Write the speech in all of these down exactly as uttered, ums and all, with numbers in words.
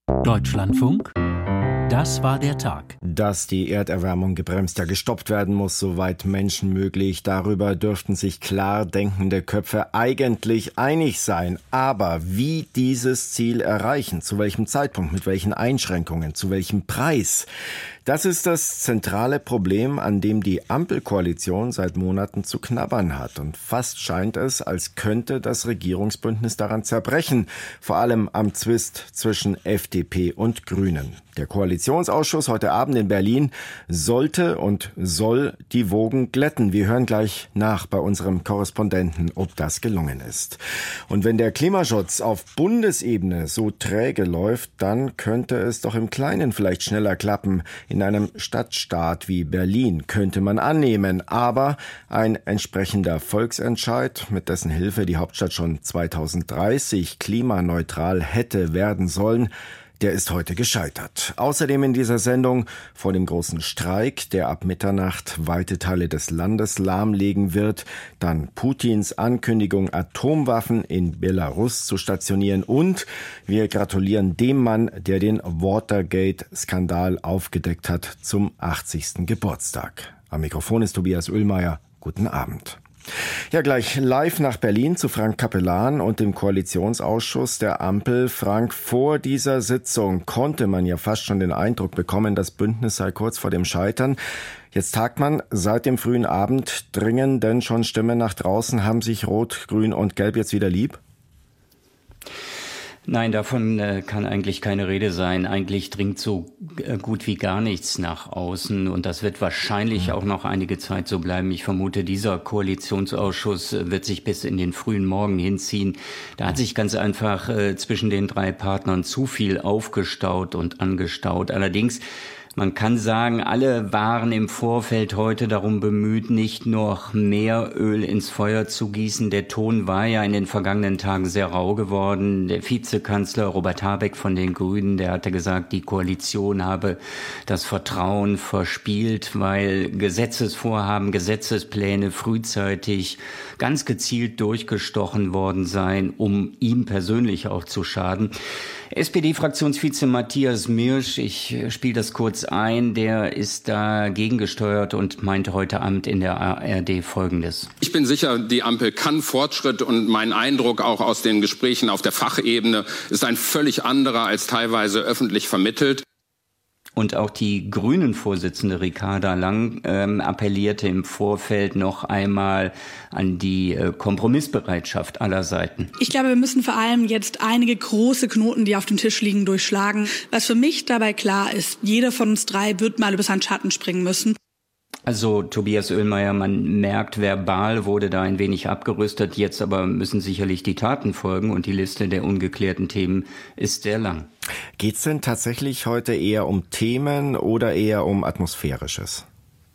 Deutschlandfunk, das war der Tag. Dass die Erderwärmung gebremst, ja gestoppt werden muss, soweit menschenmöglich. Darüber dürften sich klar denkende Köpfe eigentlich einig sein. Aber wie dieses Ziel erreichen, zu welchem Zeitpunkt, mit welchen Einschränkungen, zu welchem Preis? Das ist das zentrale Problem, an dem die Ampelkoalition seit Monaten zu knabbern hat. Und fast scheint es, als könnte das Regierungsbündnis daran zerbrechen. Vor allem am Zwist zwischen F D P und Grünen. Der Koalitionsausschuss heute Abend in Berlin sollte und soll die Wogen glätten. Wir hören gleich nach bei unserem Korrespondenten, ob das gelungen ist. Und wenn der Klimaschutz auf Bundesebene so träge läuft, dann könnte es doch im Kleinen vielleicht schneller klappen. In einem Stadtstaat wie Berlin könnte man annehmen. Aber ein entsprechender Volksentscheid, mit dessen Hilfe die Hauptstadt schon zweitausenddreißig klimaneutral hätte werden sollen, der ist heute gescheitert. Außerdem in dieser Sendung vor dem großen Streik, der ab Mitternacht weite Teile des Landes lahmlegen wird, dann Putins Ankündigung, Atomwaffen in Belarus zu stationieren, und wir gratulieren dem Mann, der den Watergate-Skandal aufgedeckt hat, zum achtzigsten Geburtstag. Am Mikrofon ist Tobias Oehlmeier. Guten Abend. Ja, gleich live nach Berlin zu Frank Capellan und dem Koalitionsausschuss der Ampel. Frank, vor dieser Sitzung konnte man ja fast schon den Eindruck bekommen, das Bündnis sei kurz vor dem Scheitern. Jetzt tagt man seit dem frühen Abend. Dringen denn schon Stimmen nach draußen? Haben sich Rot, Grün und Gelb jetzt wieder lieb? Nein, davon äh, kann eigentlich keine Rede sein. Eigentlich dringt so äh, gut wie gar nichts nach außen, und das wird wahrscheinlich auch noch einige Zeit so bleiben. Ich vermute, dieser Koalitionsausschuss äh, wird sich bis in den frühen Morgen hinziehen. Da hat sich ganz einfach äh, zwischen den drei Partnern zu viel aufgestaut und angestaut. Allerdings, man kann sagen, alle waren im Vorfeld heute darum bemüht, nicht noch mehr Öl ins Feuer zu gießen. Der Ton war ja in den vergangenen Tagen sehr rau geworden. Der Vizekanzler Robert Habeck von den Grünen, der hatte gesagt, die Koalition habe das Vertrauen verspielt, weil Gesetzesvorhaben, Gesetzespläne frühzeitig ganz gezielt durchgestochen worden seien, um ihm persönlich auch zu schaden. S P D-Fraktionsvize Matthias Mirsch, ich spiele das kurz ein, der ist da gegengesteuert und meinte heute Abend in der A R D Folgendes. Ich bin sicher, die Ampel kann Fortschritt, und mein Eindruck auch aus den Gesprächen auf der Fachebene ist ein völlig anderer als teilweise öffentlich vermittelt. Und auch die Grünen-Vorsitzende Ricarda Lang ähm, appellierte im Vorfeld noch einmal an die äh, Kompromissbereitschaft aller Seiten. Ich glaube, wir müssen vor allem jetzt einige große Knoten, die auf dem Tisch liegen, durchschlagen. Was für mich dabei klar ist, jeder von uns drei wird mal über seinen Schatten springen müssen. Also Tobias Oehlmeier, man merkt, verbal wurde da ein wenig abgerüstet, jetzt aber müssen sicherlich die Taten folgen, und die Liste der ungeklärten Themen ist sehr lang. Geht's denn tatsächlich heute eher um Themen oder eher um Atmosphärisches?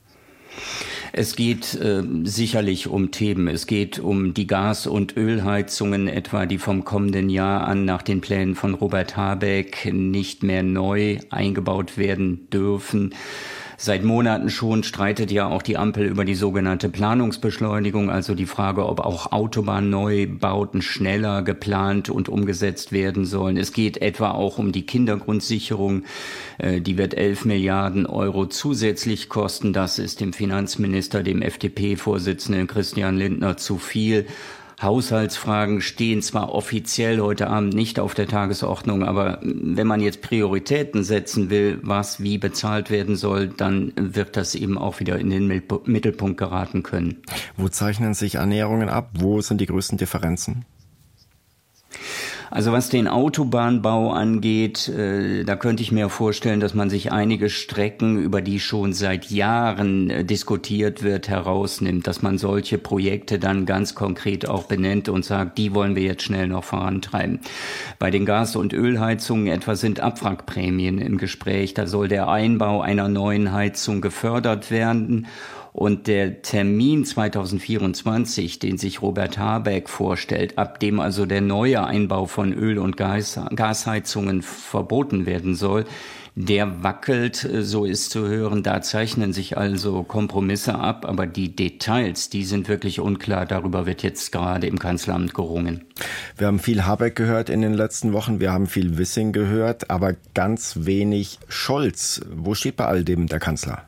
Es geht äh, sicherlich um Themen. Es geht um die Gas- und Ölheizungen etwa, die vom kommenden Jahr an nach den Plänen von Robert Habeck nicht mehr neu eingebaut werden dürfen. Seit Monaten schon streitet ja auch die Ampel über die sogenannte Planungsbeschleunigung, also die Frage, ob auch Autobahnneubauten schneller geplant und umgesetzt werden sollen. Es geht etwa auch um die Kindergrundsicherung. Die wird elf Milliarden Euro zusätzlich kosten. Das ist dem Finanzminister, dem F D P-Vorsitzenden Christian Lindner, zu viel. Haushaltsfragen stehen zwar offiziell heute Abend nicht auf der Tagesordnung, aber wenn man jetzt Prioritäten setzen will, was wie bezahlt werden soll, dann wird das eben auch wieder in den Mittelpunkt geraten können. Wo zeichnen sich Annäherungen ab? Wo sind die größten Differenzen? Also was den Autobahnbau angeht, äh, da könnte ich mir vorstellen, dass man sich einige Strecken, über die schon seit Jahren äh, diskutiert wird, herausnimmt, dass man solche Projekte dann ganz konkret auch benennt und sagt, die wollen wir jetzt schnell noch vorantreiben. Bei den Gas- und Ölheizungen etwa sind Abwrackprämien im Gespräch. Da soll der Einbau einer neuen Heizung gefördert werden. Und der Termin zweitausendvierundzwanzig, den sich Robert Habeck vorstellt, ab dem also der neue Einbau von Öl- und Gas, Gasheizungen verboten werden soll, der wackelt, so ist zu hören. Da zeichnen sich also Kompromisse ab, aber die Details, die sind wirklich unklar. Darüber wird jetzt gerade im Kanzleramt gerungen. Wir haben viel Habeck gehört in den letzten Wochen, wir haben viel Wissing gehört, aber ganz wenig Scholz. Wo steht bei all dem der Kanzler?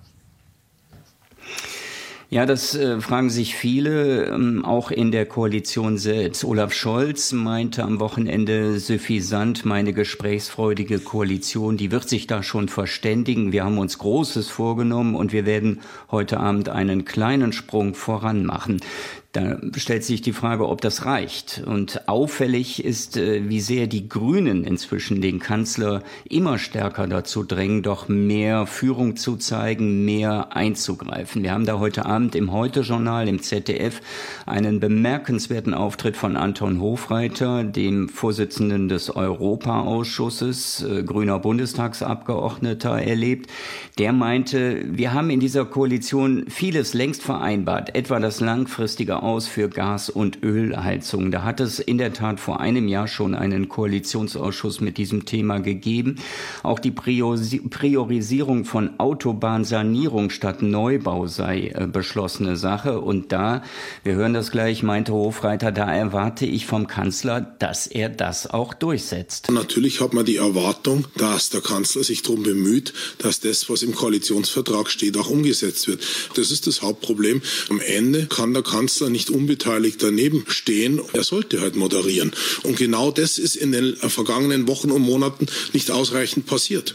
Ja, das äh, fragen sich viele, ähm, auch in der Koalition selbst. Olaf Scholz meinte am Wochenende suffisant, meine gesprächsfreudige Koalition, die wird sich da schon verständigen. Wir haben uns Großes vorgenommen und wir werden heute Abend einen kleinen Sprung voran machen. Da stellt sich die Frage, ob das reicht. Und auffällig ist, wie sehr die Grünen inzwischen den Kanzler immer stärker dazu drängen, doch mehr Führung zu zeigen, mehr einzugreifen. Wir haben da heute Abend im Heute-Journal im Z D F einen bemerkenswerten Auftritt von Anton Hofreiter, dem Vorsitzenden des Europa-Ausschusses, äh, grüner Bundestagsabgeordneter, erlebt. Der meinte, wir haben in dieser Koalition vieles längst vereinbart, etwa das langfristige Aus für Gas- und Ölheizung. Da hat es in der Tat vor einem Jahr schon einen Koalitionsausschuss mit diesem Thema gegeben. Auch die Priorisierung von Autobahnsanierung statt Neubau sei äh, beschlossene Sache. Und da, wir hören das gleich, meinte Hofreiter, da erwarte ich vom Kanzler, dass er das auch durchsetzt. Natürlich hat man die Erwartung, dass der Kanzler sich darum bemüht, dass das, was im Koalitionsvertrag steht, auch umgesetzt wird. Das ist das Hauptproblem. Am Ende kann der Kanzler nicht unbeteiligt daneben stehen. Er sollte halt moderieren. Und genau das ist in den vergangenen Wochen und Monaten nicht ausreichend passiert.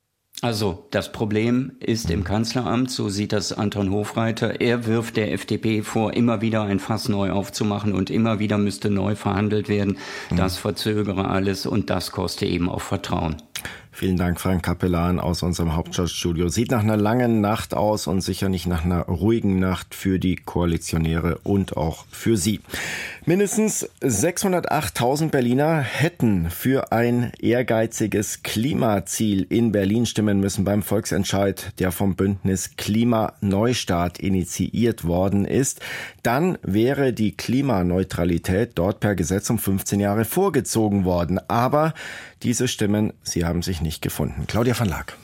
Also das Problem ist im Kanzleramt, so sieht das Anton Hofreiter. Er wirft der F D P vor, immer wieder ein Fass neu aufzumachen und immer wieder müsste neu verhandelt werden. Das verzögere alles und das koste eben auch Vertrauen. Vielen Dank, Frank Capellan aus unserem Hauptstadtstudio. Sieht nach einer langen Nacht aus und sicher nicht nach einer ruhigen Nacht für die Koalitionäre und auch für Sie. Mindestens sechshundertachttausend Berliner hätten für ein ehrgeiziges Klimaziel in Berlin stimmen müssen beim Volksentscheid, der vom Bündnis Klimaneustart initiiert worden ist. Dann wäre die Klimaneutralität dort per Gesetz um fünfzehn Jahre vorgezogen worden. Aber diese Stimmen, sie haben sich nicht gefunden. Claudia van Laak.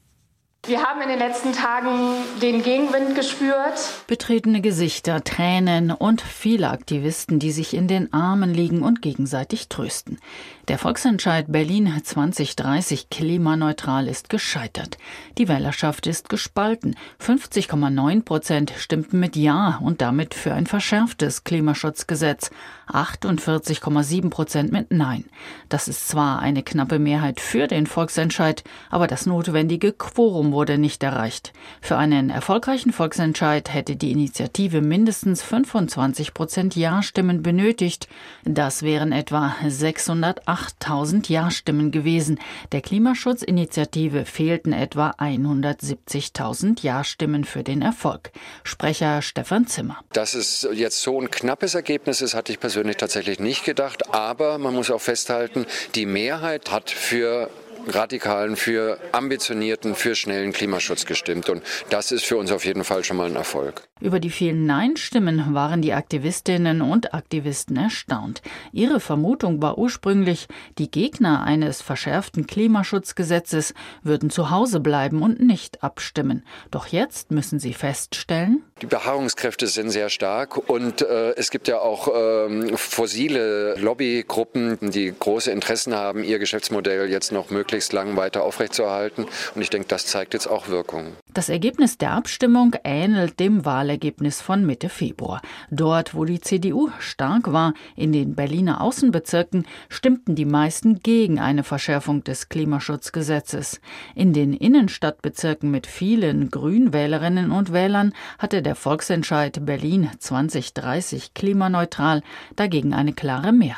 Wir haben in den letzten Tagen den Gegenwind gespürt. Betretene Gesichter, Tränen und viele Aktivisten, die sich in den Armen liegen und gegenseitig trösten. Der Volksentscheid Berlin zwanzig dreißig klimaneutral ist gescheitert. Die Wählerschaft ist gespalten. fünfzig Komma neun Prozent stimmten mit Ja und damit für ein verschärftes Klimaschutzgesetz. achtundvierzig Komma sieben Prozent mit Nein. Das ist zwar eine knappe Mehrheit für den Volksentscheid, aber das notwendige Quorum wurde nicht erreicht. Für einen erfolgreichen Volksentscheid hätte die Initiative mindestens fünfundzwanzig Prozent Ja-Stimmen benötigt. Das wären etwa sechshundertachttausend Ja-Stimmen gewesen. Der Klimaschutzinitiative fehlten etwa hundertsiebzigtausend Ja-Stimmen für den Erfolg. Sprecher Stefan Zimmer. Dass es jetzt so ein knappes Ergebnis ist, hatte ich persönlich tatsächlich nicht gedacht. Aber man muss auch festhalten, die Mehrheit hat für radikalen, für ambitionierten, für schnellen Klimaschutz gestimmt. Und das ist für uns auf jeden Fall schon mal ein Erfolg. Über die vielen Nein-Stimmen waren die Aktivistinnen und Aktivisten erstaunt. Ihre Vermutung war ursprünglich, die Gegner eines verschärften Klimaschutzgesetzes würden zu Hause bleiben und nicht abstimmen. Doch jetzt müssen sie feststellen: Die Beharrungskräfte sind sehr stark und äh, es gibt ja auch äh, fossile Lobbygruppen, die große Interessen haben, ihr Geschäftsmodell jetzt noch möglichst lang weiter aufrechtzuerhalten. Und ich denke, das zeigt jetzt auch Wirkung. Das Ergebnis der Abstimmung ähnelt dem Wahlergebnis von Mitte Februar. Dort, wo die C D U stark war, in den Berliner Außenbezirken, stimmten die meisten gegen eine Verschärfung des Klimaschutzgesetzes. In den Innenstadtbezirken mit vielen Grünwählerinnen und Wählern hatte der Volksentscheid Berlin zwanzig dreißig klimaneutral dagegen eine klare Mehrheit.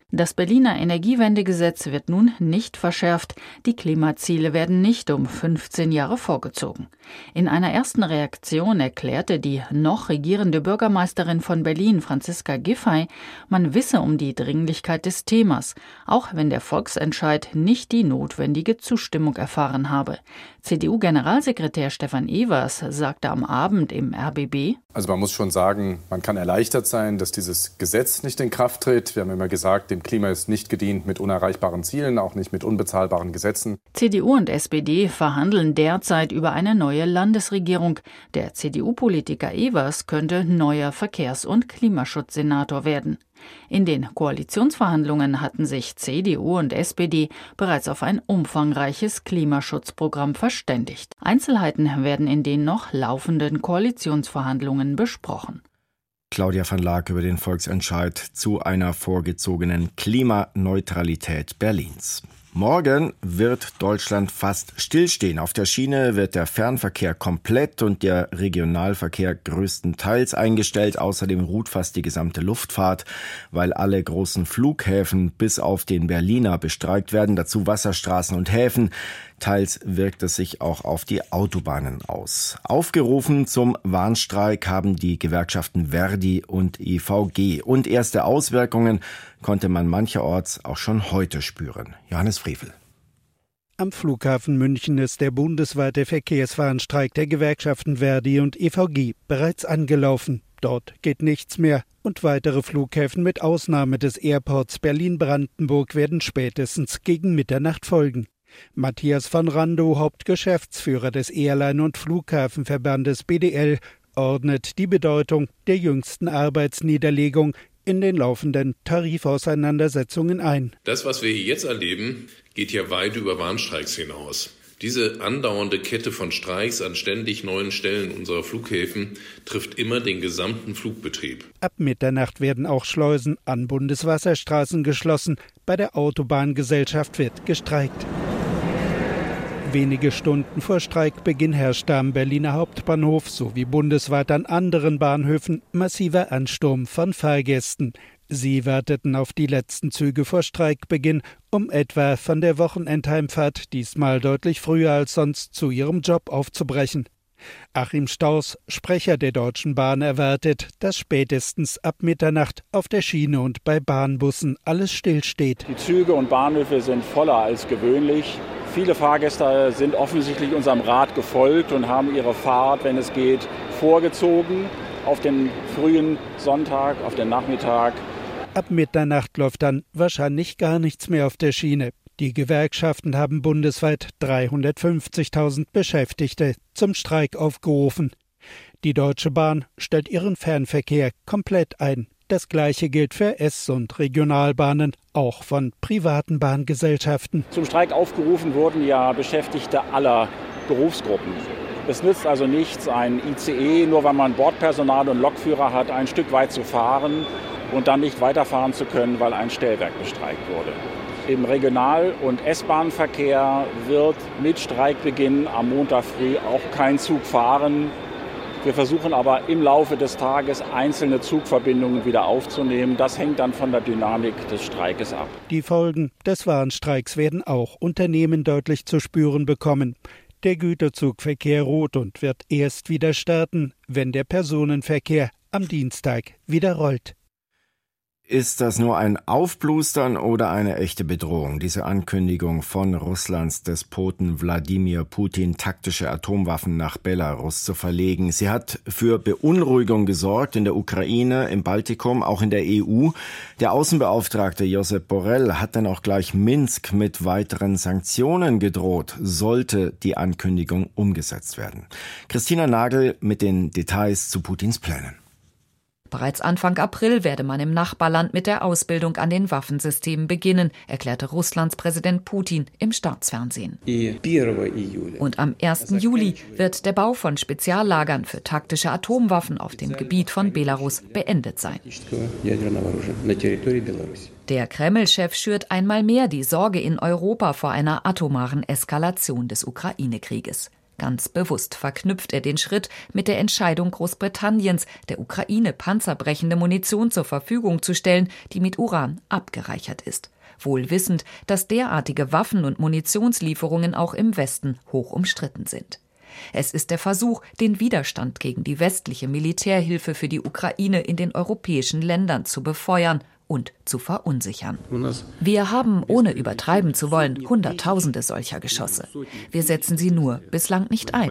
Das Berliner Energiewendegesetz wird nun nicht verschärft. Die Klimaziele werden nicht um fünfzehn Jahre vorgezogen. In einer ersten Reaktion erklärte die noch regierende Bürgermeisterin von Berlin, Franziska Giffey, man wisse um die Dringlichkeit des Themas, auch wenn der Volksentscheid nicht die notwendige Zustimmung erfahren habe. C D U-Generalsekretär Stefan Evers sagte am Abend im R B B: Also man muss schon sagen, man kann erleichtert sein, dass dieses Gesetz nicht in Kraft tritt. Wir haben immer gesagt, dem Klima ist nicht gedient mit unerreichbaren Zielen, auch nicht mit unbezahlbaren Gesetzen. C D U und S P D verhandeln derzeit über eine neue Landesregierung. Der C D U-Politiker Evers könnte neuer Verkehrs- und Klimaschutzsenator werden. In den Koalitionsverhandlungen hatten sich C D U und S P D bereits auf ein umfangreiches Klimaschutzprogramm verständigt. Einzelheiten werden in den noch laufenden Koalitionsverhandlungen besprochen. Claudia van Laak über den Volksentscheid zu einer vorgezogenen Klimaneutralität Berlins. Morgen wird Deutschland fast stillstehen. Auf der Schiene wird der Fernverkehr komplett und der Regionalverkehr größtenteils eingestellt. Außerdem ruht fast die gesamte Luftfahrt, weil alle großen Flughäfen bis auf den Berliner bestreikt werden. Dazu Wasserstraßen und Häfen. Teils wirkt es sich auch auf die Autobahnen aus. Aufgerufen zum Warnstreik haben die Gewerkschaften Verdi und I V G. Und erste Auswirkungen konnte man mancherorts auch schon heute spüren. Johannes Frevel. Am Flughafen München ist der bundesweite Verkehrswarnstreik der Gewerkschaften Verdi und I V G bereits angelaufen. Dort geht nichts mehr und weitere Flughäfen mit Ausnahme des Airports Berlin-Brandenburg werden spätestens gegen Mitternacht folgen. Matthias von Randow, Hauptgeschäftsführer des Airline- und Flughafenverbandes B D L, ordnet die Bedeutung der jüngsten Arbeitsniederlegung in den laufenden Tarifauseinandersetzungen ein. Das, was wir hier jetzt erleben, geht ja weit über Warnstreiks hinaus. Diese andauernde Kette von Streiks an ständig neuen Stellen unserer Flughäfen trifft immer den gesamten Flugbetrieb. Ab Mitternacht werden auch Schleusen an Bundeswasserstraßen geschlossen. Bei der Autobahngesellschaft wird gestreikt. Wenige Stunden vor Streikbeginn herrschte am Berliner Hauptbahnhof sowie bundesweit an anderen Bahnhöfen massiver Ansturm von Fahrgästen. Sie warteten auf die letzten Züge vor Streikbeginn, um etwa von der Wochenendheimfahrt diesmal deutlich früher als sonst zu ihrem Job aufzubrechen. Achim Staus, Sprecher der Deutschen Bahn, erwartet, dass spätestens ab Mitternacht auf der Schiene und bei Bahnbussen alles stillsteht. Die Züge und Bahnhöfe sind voller als gewöhnlich. Viele Fahrgäste sind offensichtlich unserem Rat gefolgt und haben ihre Fahrt, wenn es geht, vorgezogen auf den frühen Sonntag, auf den Nachmittag. Ab Mitternacht läuft dann wahrscheinlich gar nichts mehr auf der Schiene. Die Gewerkschaften haben bundesweit dreihundertfünfzigtausend Beschäftigte zum Streik aufgerufen. Die Deutsche Bahn stellt ihren Fernverkehr komplett ein. Das Gleiche gilt für S- und Regionalbahnen, auch von privaten Bahngesellschaften. Zum Streik aufgerufen wurden ja Beschäftigte aller Berufsgruppen. Es nützt also nichts, ein I C E, nur weil man Bordpersonal und Lokführer hat, ein Stück weit zu fahren und dann nicht weiterfahren zu können, weil ein Stellwerk bestreikt wurde. Im Regional- und S-Bahn-Verkehr wird mit Streikbeginn am Montag früh auch kein Zug fahren. Wir versuchen aber im Laufe des Tages einzelne Zugverbindungen wieder aufzunehmen. Das hängt dann von der Dynamik des Streikes ab. Die Folgen des Warnstreiks werden auch Unternehmen deutlich zu spüren bekommen. Der Güterzugverkehr ruht und wird erst wieder starten, wenn der Personenverkehr am Dienstag wieder rollt. Ist das nur ein Aufblustern oder eine echte Bedrohung? Diese Ankündigung von Russlands Despoten Wladimir Putin, taktische Atomwaffen nach Belarus zu verlegen. Sie hat für Beunruhigung gesorgt in der Ukraine, im Baltikum, auch in der E U. Der Außenbeauftragte Josep Borrell hat dann auch gleich Minsk mit weiteren Sanktionen gedroht, sollte die Ankündigung umgesetzt werden. Christina Nagel mit den Details zu Putins Plänen. Bereits Anfang April werde man im Nachbarland mit der Ausbildung an den Waffensystemen beginnen, erklärte Russlands Präsident Putin im Staatsfernsehen. Und am ersten Juli wird der Bau von Speziallagern für taktische Atomwaffen auf dem Gebiet von Belarus beendet sein. Der Kreml-Chef schürt einmal mehr die Sorge in Europa vor einer atomaren Eskalation des Ukraine-Krieges. Ganz bewusst verknüpft er den Schritt mit der Entscheidung Großbritanniens, der Ukraine panzerbrechende Munition zur Verfügung zu stellen, die mit Uran abgereichert ist. Wohl wissend, dass derartige Waffen- und Munitionslieferungen auch im Westen hoch umstritten sind. Es ist der Versuch, den Widerstand gegen die westliche Militärhilfe für die Ukraine in den europäischen Ländern zu befeuern und zu verunsichern. Wir haben, ohne übertreiben zu wollen, Hunderttausende solcher Geschosse. Wir setzen sie nur bislang nicht ein.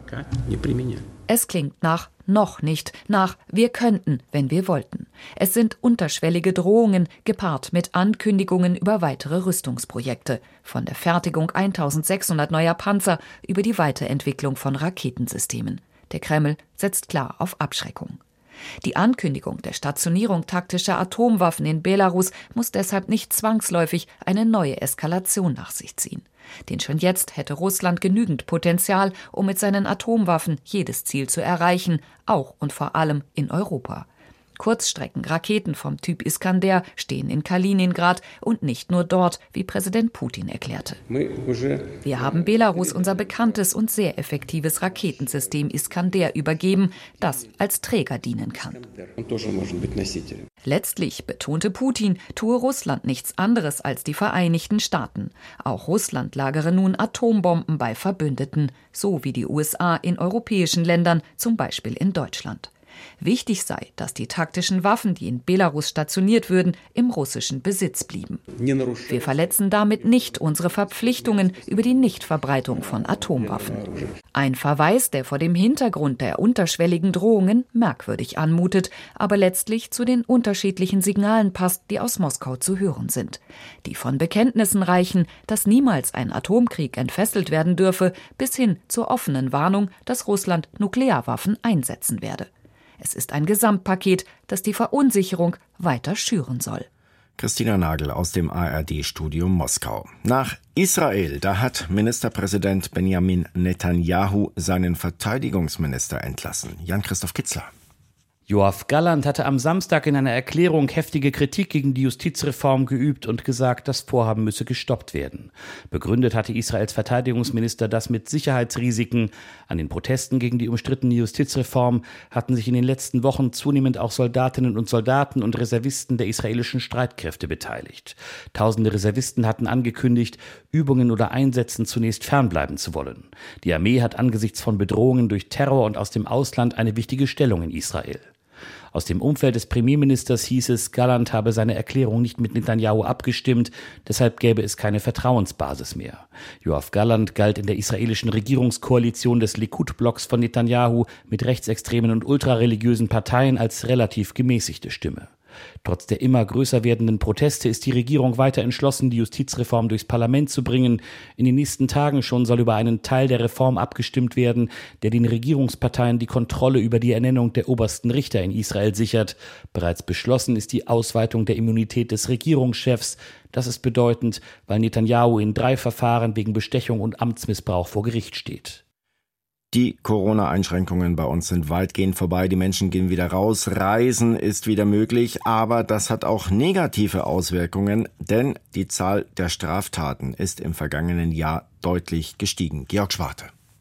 Es klingt nach noch nicht, nach wir könnten, wenn wir wollten. Es sind unterschwellige Drohungen, gepaart mit Ankündigungen über weitere Rüstungsprojekte. Von der Fertigung eintausendsechshundert neuer Panzer über die Weiterentwicklung von Raketensystemen. Der Kreml setzt klar auf Abschreckung. Die Ankündigung der Stationierung taktischer Atomwaffen in Belarus muss deshalb nicht zwangsläufig eine neue Eskalation nach sich ziehen. Denn schon jetzt hätte Russland genügend Potenzial, um mit seinen Atomwaffen jedes Ziel zu erreichen, auch und vor allem in Europa. Kurzstreckenraketen vom Typ Iskander stehen in Kaliningrad und nicht nur dort, wie Präsident Putin erklärte. Wir haben Belarus unser bekanntes und sehr effektives Raketensystem Iskander übergeben, das als Träger dienen kann. Letztlich, betonte Putin, tue Russland nichts anderes als die Vereinigten Staaten. Auch Russland lagere nun Atombomben bei Verbündeten, so wie die U S A in europäischen Ländern, zum Beispiel in Deutschland. Wichtig sei, dass die taktischen Waffen, die in Belarus stationiert würden, im russischen Besitz blieben. Wir verletzen damit nicht unsere Verpflichtungen über die Nichtverbreitung von Atomwaffen. Ein Verweis, der vor dem Hintergrund der unterschwelligen Drohungen merkwürdig anmutet, aber letztlich zu den unterschiedlichen Signalen passt, die aus Moskau zu hören sind. Die von Bekenntnissen reichen, dass niemals ein Atomkrieg entfesselt werden dürfe, bis hin zur offenen Warnung, dass Russland Nuklearwaffen einsetzen werde. Es ist ein Gesamtpaket, das die Verunsicherung weiter schüren soll. Christina Nagel aus dem A R D-Studio Moskau. Nach Israel, da hat Ministerpräsident Benjamin Netanyahu seinen Verteidigungsminister entlassen. Jan-Christoph Kitzler. Yoav Gallant hatte am Samstag in einer Erklärung heftige Kritik gegen die Justizreform geübt und gesagt, das Vorhaben müsse gestoppt werden. Begründet hatte Israels Verteidigungsminister das mit Sicherheitsrisiken. An den Protesten gegen die umstrittene Justizreform hatten sich in den letzten Wochen zunehmend auch Soldatinnen und Soldaten und Reservisten der israelischen Streitkräfte beteiligt. Tausende Reservisten hatten angekündigt, Übungen oder Einsätzen zunächst fernbleiben zu wollen. Die Armee hat angesichts von Bedrohungen durch Terror und aus dem Ausland eine wichtige Stellung in Israel. Aus dem Umfeld des Premierministers hieß es, Gallant habe seine Erklärung nicht mit Netanyahu abgestimmt, deshalb gäbe es keine Vertrauensbasis mehr. Yoav Gallant galt in der israelischen Regierungskoalition des Likud-Blocks von Netanyahu mit rechtsextremen und ultrareligiösen Parteien als relativ gemäßigte Stimme. Trotz der immer größer werdenden Proteste ist die Regierung weiter entschlossen, die Justizreform durchs Parlament zu bringen. In den nächsten Tagen schon soll über einen Teil der Reform abgestimmt werden, der den Regierungsparteien die Kontrolle über die Ernennung der obersten Richter in Israel sichert. Bereits beschlossen ist die Ausweitung der Immunität des Regierungschefs. Das ist bedeutend, weil Netanyahu in drei Verfahren wegen Bestechung und Amtsmissbrauch vor Gericht steht. Die Corona-Einschränkungen bei uns sind weitgehend vorbei. Die Menschen gehen wieder raus. Reisen ist wieder möglich. Aber das hat auch negative Auswirkungen, denn die Zahl der Straftaten ist im vergangenen Jahr deutlich gestiegen. Georg Schwarte.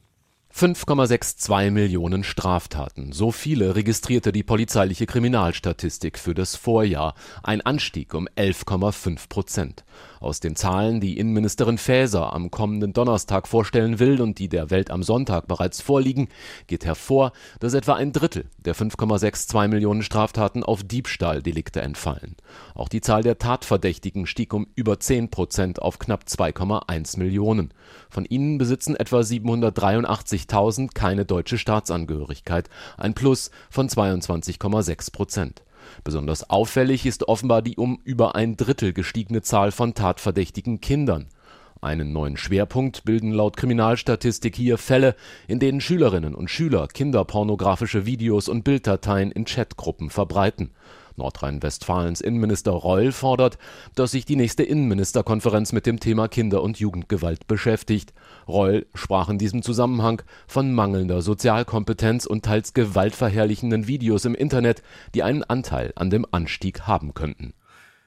fünf Komma zweiundsechzig Millionen Straftaten. So viele registrierte die polizeiliche Kriminalstatistik für das Vorjahr. Ein Anstieg um elf Komma fünf Prozent. Aus den Zahlen, die Innenministerin Faeser am kommenden Donnerstag vorstellen will und die der Welt am Sonntag bereits vorliegen, geht hervor, dass etwa ein Drittel der fünf Komma zweiundsechzig Millionen Straftaten auf Diebstahldelikte entfallen. Auch die Zahl der Tatverdächtigen stieg um über zehn Prozent auf knapp zwei Komma eins Millionen. Von ihnen besitzen etwa siebenhundertdreiundachtzigtausend keine deutsche Staatsangehörigkeit, ein Plus von zweiundzwanzig Komma sechs Prozent. Besonders auffällig ist offenbar die um über ein Drittel gestiegene Zahl von tatverdächtigen Kindern. Einen neuen Schwerpunkt bilden laut Kriminalstatistik hier Fälle, in denen Schülerinnen und Schüler kinderpornografische Videos und Bilddateien in Chatgruppen verbreiten. Nordrhein-Westfalens Innenminister Reul fordert, dass sich die nächste Innenministerkonferenz mit dem Thema Kinder- und Jugendgewalt beschäftigt. Reul sprach in diesem Zusammenhang von mangelnder Sozialkompetenz und teils gewaltverherrlichenden Videos im Internet, die einen Anteil an dem Anstieg haben könnten.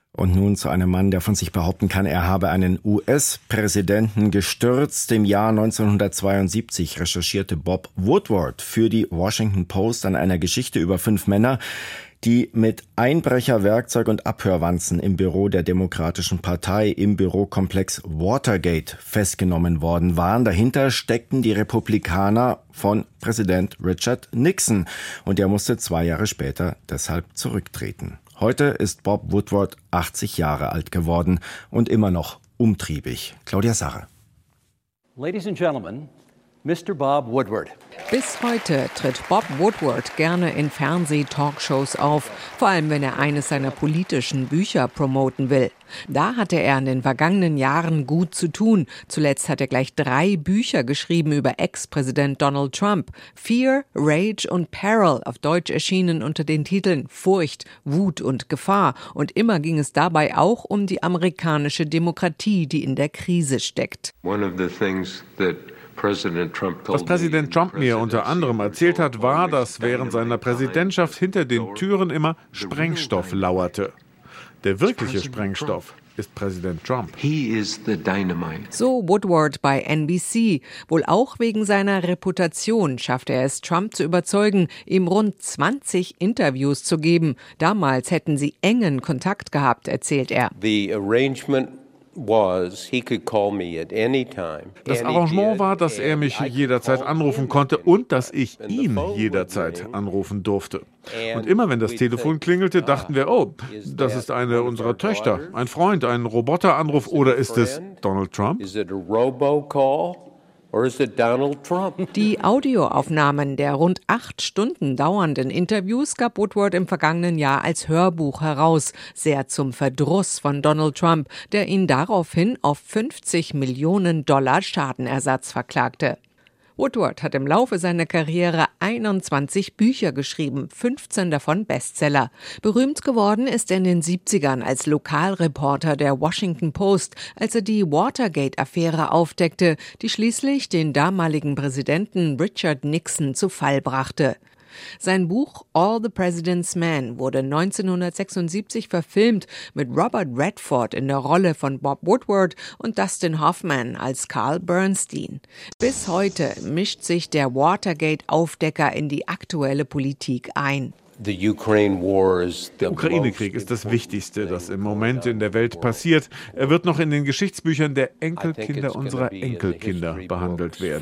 Und nun zu einem Mann, der von sich behaupten kann, er habe einen U S-Präsidenten gestürzt. Im Jahr neunzehnhundertzweiundsiebzig recherchierte Bob Woodward für die Washington Post an einer Geschichte über fünf Männer, die mit Einbrecherwerkzeug und Abhörwanzen im Büro der Demokratischen Partei im Bürokomplex Watergate festgenommen worden waren. Dahinter steckten die Republikaner von Präsident Richard Nixon und er musste zwei Jahre später deshalb zurücktreten. Heute ist Bob Woodward achtzig Jahre alt geworden und immer noch umtriebig. Claudia Sarre. Ladies and gentlemen, Mister Bob Woodward. Bis heute tritt Bob Woodward gerne in Fernseh-Talkshows auf, vor allem wenn er eines seiner politischen Bücher promoten will. Da hatte er in den vergangenen Jahren gut zu tun. Zuletzt hat er gleich drei Bücher geschrieben über Ex-Präsident Donald Trump. Fear, Rage und Peril, auf Deutsch erschienen unter den Titeln Furcht, Wut und Gefahr. Und immer ging es dabei auch um die amerikanische Demokratie, die in der Krise steckt. One of the things that Was Präsident Trump mir unter anderem erzählt hat, war, dass während seiner Präsidentschaft hinter den Türen immer Sprengstoff lauerte. Der wirkliche Sprengstoff ist Präsident Trump. So Woodward bei N B C. Wohl auch wegen seiner Reputation schaffte er es, Trump zu überzeugen, ihm rund zwanzig Interviews zu geben. Damals hätten sie engen Kontakt gehabt, erzählt er. The arrangement Das Arrangement war, dass er mich jederzeit anrufen konnte und dass ich ihn jederzeit anrufen durfte. Und immer wenn das Telefon klingelte, dachten wir, oh, das ist eine unserer Töchter, ein Freund, ein Roboteranruf oder ist es Donald Trump? Die Audioaufnahmen der rund acht Stunden dauernden Interviews gab Woodward im vergangenen Jahr als Hörbuch heraus, sehr zum Verdruss von Donald Trump, der ihn daraufhin auf fünfzig Millionen Dollar Schadenersatz verklagte. Woodward hat im Laufe seiner Karriere einundzwanzig Bücher geschrieben, fünfzehn davon Bestseller. Berühmt geworden ist er in den siebzigern als Lokalreporter der Washington Post, als er die Watergate-Affäre aufdeckte, die schließlich den damaligen Präsidenten Richard Nixon zu Fall brachte. Sein Buch All the President's Men wurde neunzehnhundertsechsundsiebzig verfilmt mit Robert Redford in der Rolle von Bob Woodward und Dustin Hoffman als Carl Bernstein. Bis heute mischt sich der Watergate-Aufdecker in die aktuelle Politik ein. Der Ukraine-Krieg ist das Wichtigste, das im Moment in der Welt passiert. Er wird noch in den Geschichtsbüchern der Enkelkinder unserer Enkelkinder behandelt werden.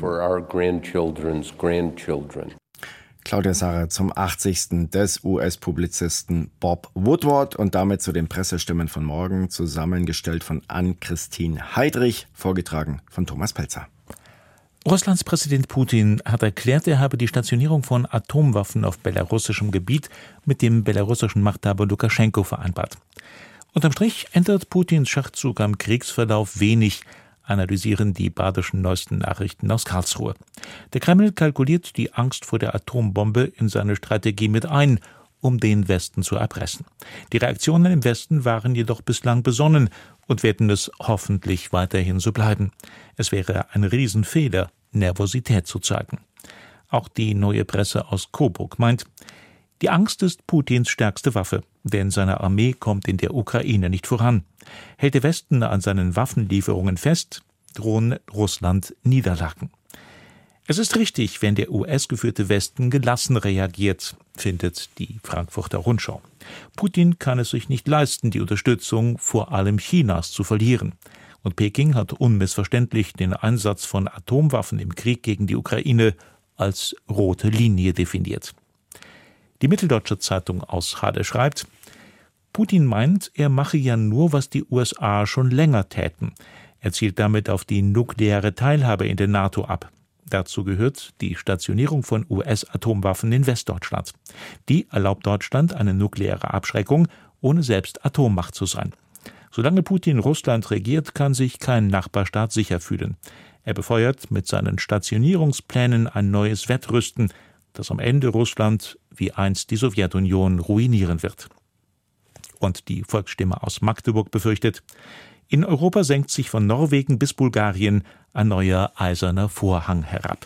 Claudia Sarre zum achtzigsten des U S-Publizisten Bob Woodward und damit zu den Pressestimmen von morgen, zusammengestellt von Ann-Christine Heidrich, vorgetragen von Thomas Pelzer. Russlands Präsident Putin hat erklärt, er habe die Stationierung von Atomwaffen auf belarussischem Gebiet mit dem belarussischen Machthaber Lukaschenko vereinbart. Unterm Strich ändert Putins Schachzug am Kriegsverlauf wenig, analysieren die badischen neuesten Nachrichten aus Karlsruhe. Der Kreml kalkuliert die Angst vor der Atombombe in seine Strategie mit ein, um den Westen zu erpressen. Die Reaktionen im Westen waren jedoch bislang besonnen und werden es hoffentlich weiterhin so bleiben. Es wäre ein Riesenfehler, Nervosität zu zeigen. Auch die Neue Presse aus Coburg meint, die Angst ist Putins stärkste Waffe, denn seine Armee kommt in der Ukraine nicht voran. Hält der Westen an seinen Waffenlieferungen fest, drohen Russland Niederlagen. Es ist richtig, wenn der U S-geführte Westen gelassen reagiert, findet die Frankfurter Rundschau. Putin kann es sich nicht leisten, die Unterstützung vor allem Chinas zu verlieren. Und Peking hat unmissverständlich den Einsatz von Atomwaffen im Krieg gegen die Ukraine als rote Linie definiert. Die Mitteldeutsche Zeitung aus Halle schreibt, Putin meint, er mache ja nur, was die U S A schon länger täten. Er zielt damit auf die nukleare Teilhabe in der NATO ab. Dazu gehört die Stationierung von U S-Atomwaffen in Westdeutschland. Die erlaubt Deutschland eine nukleare Abschreckung, ohne selbst Atommacht zu sein. Solange Putin Russland regiert, kann sich kein Nachbarstaat sicher fühlen. Er befeuert mit seinen Stationierungsplänen ein neues Wettrüsten, das am Ende Russland wie einst die Sowjetunion ruinieren wird. Und die Volksstimme aus Magdeburg befürchtet, in Europa senkt sich von Norwegen bis Bulgarien ein neuer eiserner Vorhang herab.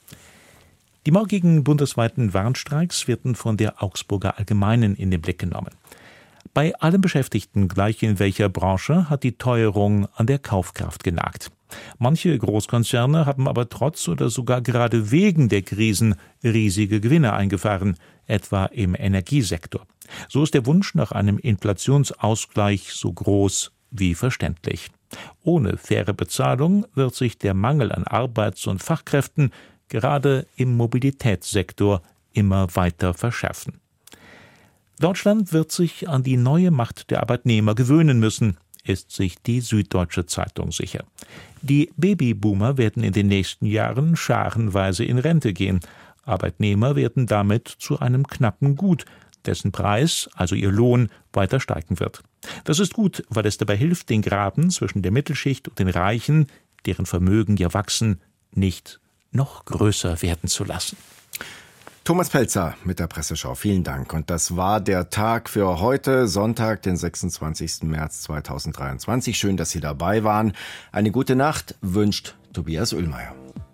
Die morgigen bundesweiten Warnstreiks werden von der Augsburger Allgemeinen in den Blick genommen. Bei allen Beschäftigten, gleich in welcher Branche, hat die Teuerung an der Kaufkraft genagt. Manche Großkonzerne haben aber trotz oder sogar gerade wegen der Krisen riesige Gewinne eingefahren, etwa im Energiesektor. So ist der Wunsch nach einem Inflationsausgleich so groß wie verständlich. Ohne faire Bezahlung wird sich der Mangel an Arbeits- und Fachkräften gerade im Mobilitätssektor immer weiter verschärfen. Deutschland wird sich an die neue Macht der Arbeitnehmer gewöhnen müssen, ist sich die Süddeutsche Zeitung sicher. Die Babyboomer werden in den nächsten Jahren scharenweise in Rente gehen. Arbeitnehmer werden damit zu einem knappen Gut, dessen Preis, also ihr Lohn, weiter steigen wird. Das ist gut, weil es dabei hilft, den Graben zwischen der Mittelschicht und den Reichen, deren Vermögen ja wachsen, nicht noch größer werden zu lassen. Thomas Pelzer mit der Presseschau. Vielen Dank. Und das war der Tag für heute, Sonntag, den sechsundzwanzigsten März zweitausenddreiundzwanzig. Schön, dass Sie dabei waren. Eine gute Nacht wünscht Tobias Oehlmeier.